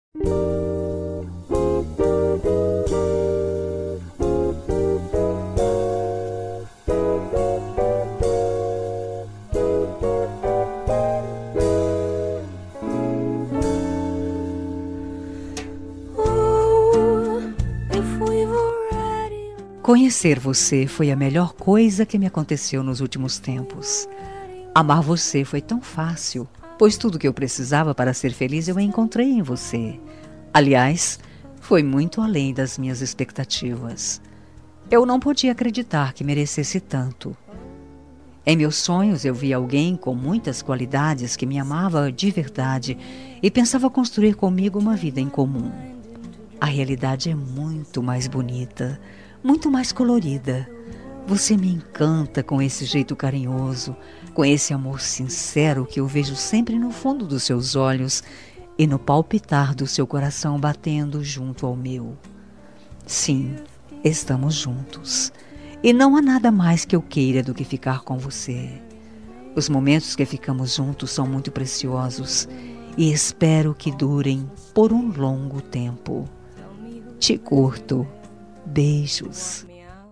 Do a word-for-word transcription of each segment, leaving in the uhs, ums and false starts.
Conhecer você foi a melhor coisa que me aconteceu nos últimos tempos. Amar você foi tão fácil, pois tudo que eu precisava para ser feliz eu encontrei em você. Aliás, foi muito além das minhas expectativas. Eu não podia acreditar que merecesse tanto. Em meus sonhos eu vi alguém com muitas qualidades que me amava de verdade e pensava construir comigo uma vida em comum. A realidade é muito mais bonita, muito mais colorida. Você me encanta com esse jeito carinhoso, com esse amor sincero que eu vejo sempre no fundo dos seus olhos e no palpitar do seu coração batendo junto ao meu. Sim, estamos juntos. E não há nada mais que eu queira do que ficar com você. Os momentos que ficamos juntos são muito preciosos e espero que durem por um longo tempo. Te curto. Beijos.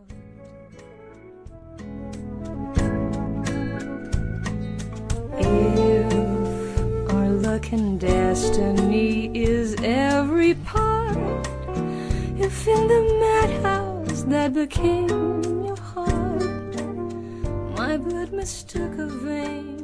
If our luck and destiny is every part, if in the madhouse that became your heart, my blood mistook a vein